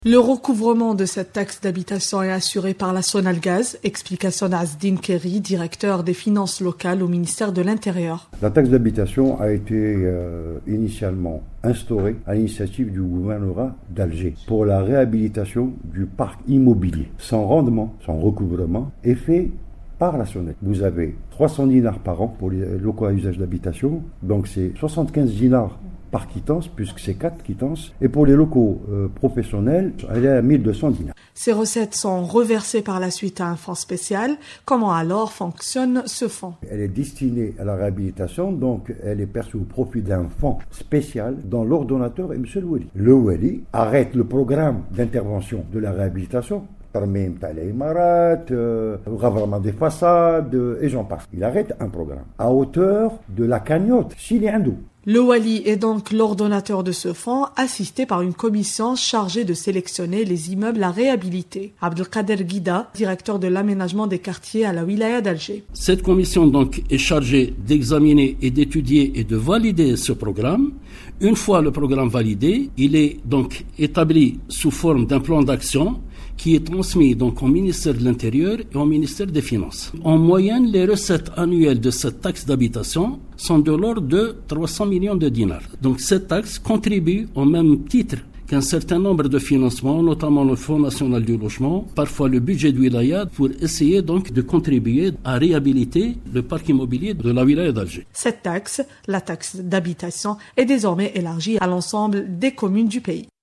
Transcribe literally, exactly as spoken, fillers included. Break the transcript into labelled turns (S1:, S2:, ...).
S1: Le recouvrement de cette taxe d'habitation est assuré par la Sonalgaz, explication d'Azdine Kerry, directeur des finances locales au ministère de l'Intérieur.
S2: La taxe d'habitation a été euh, initialement instaurée à l'initiative du gouvernorat d'Alger pour la réhabilitation du parc immobilier. Son rendement, son recouvrement est fait par la Sonalgaz. Vous avez trois cents dinars par an pour les locaux à usage d'habitation, donc c'est soixante-quinze dinars par quittance, puisque c'est quatre quittances. Et pour les locaux euh, professionnels, elle est à mille deux cents dinars.
S1: Ces recettes sont reversées par la suite à un fonds spécial. Comment alors fonctionne ce fonds?
S2: Elle est destinée à la réhabilitation, donc elle est perçue au profit d'un fonds spécial dont l'ordonnateur est M. Le Wali. Le Wali arrête le programme d'intervention de la réhabilitation. Parmi les Imarat, le gouvernement des façades, et j'en passe. Il arrête un programme à hauteur de la cagnotte, s'il est hindou.
S1: Le Wali est donc l'ordonnateur de ce fonds, assisté par une commission chargée de sélectionner les immeubles à réhabiliter. Abdelkader Guida, directeur de l'aménagement des quartiers à la wilaya d'Alger.
S3: Cette commission donc est chargée d'examiner et d'étudier et de valider ce programme. Une fois le programme validé, il est donc établi sous forme d'un plan d'action qui est transmis donc au ministère de l'Intérieur et au ministère des Finances. En moyenne, les recettes annuelles de cette taxe d'habitation sont de l'ordre de trois cents millions de dinars. Donc cette taxe contribue au même titre qu'un certain nombre de financements, notamment le Fonds national du logement, parfois le budget de wilaya, pour essayer donc de contribuer à réhabiliter le parc immobilier de la wilaya d'Alger.
S1: Cette taxe, la taxe d'habitation, est désormais élargie à l'ensemble des communes du pays.